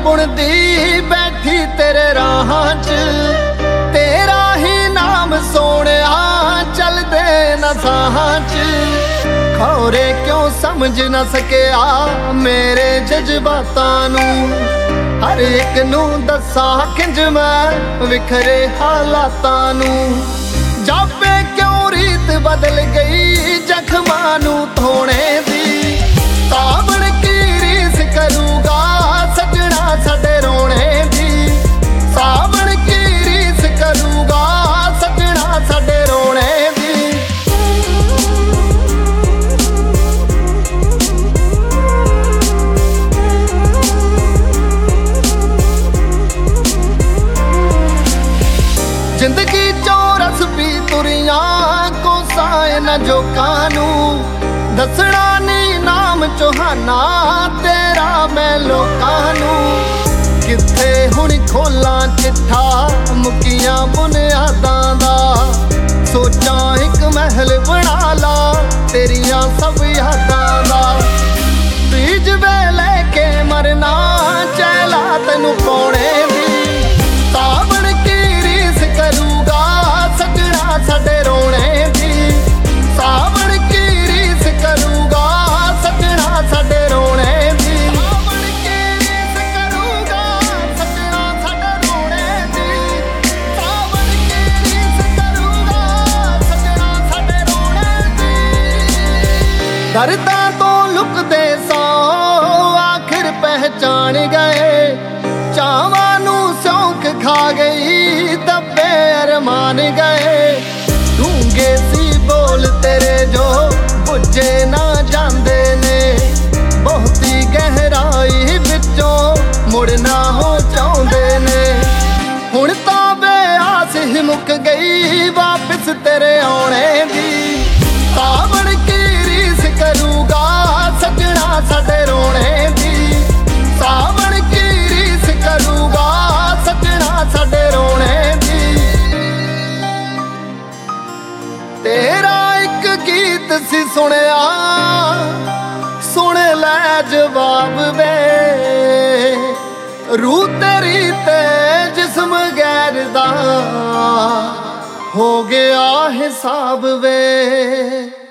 बुनदी बैठी तेरे राहां च, तेरा ही नाम सोहणिया चलदे न साहां च। खौरे क्यों समझ न सकिया मेरे जज्बातां नूं, हर एक नूं दस्सां किंज मैं विखरे हालातां नूं। जापे क्यों रीत बदल गई जख्मां नूं धोणे दी, सावण की रीस करूगा सजना साडे रोणे दी। सावण की रीस करूगा सजना साडे रोणे दी। जिंदगी चोरस पी तुरिया को साए न जो कानू, दसना नी नाम चौहाना तेरा मैं लोकां नूं। किथे हुण खोलां चिट्ठा मुकिया बुनियादां दा, सोचां एक महल बना ला तेरिया सब यादां दा। बीज वेले के मरना चैला तैनू पाउणे दी, सावण की रीस करूगा सजना साडे रोणे दी। सावण की रीस करूगा सजना साडे रोणे दी। सावण की रीस करूगा सजना साडे रोणे दी। सावण की रीस करूगा सजना साडे रोणे दी। दर्दां तो लुकदे सौ आखिर पहचान गए, चावां नूं सौंक खा गई दबे अरमान गए। ढूंगे सी बोल तेरे जो बुझे ना जांदे ने, बहुती गहराई विचों मुड़ना हो चाहुंदे ने। हुण तां बेआस ही मुक गई वापस तेरे आउणे दी, सावण की रीस करूगा सजना साडे रोणे दी। सावण की रीस करूगा सजना साडे रोणे दी। तेरा एक गीत सी सुनिया सुन लै जवाब वे, रूह तेरी ते जिस्म गैर दा हो गया हिसाब वे।